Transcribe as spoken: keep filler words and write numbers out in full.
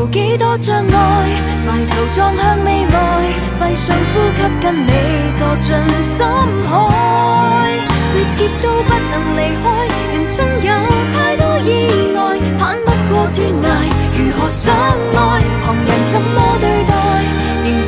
路幾多障礙，埋頭撞向未來，閉上呼吸跟你墮進深海，歷劫都不能離開，人生有太多意外，攀不過斷崖，如何相愛，旁人怎麼對待，仍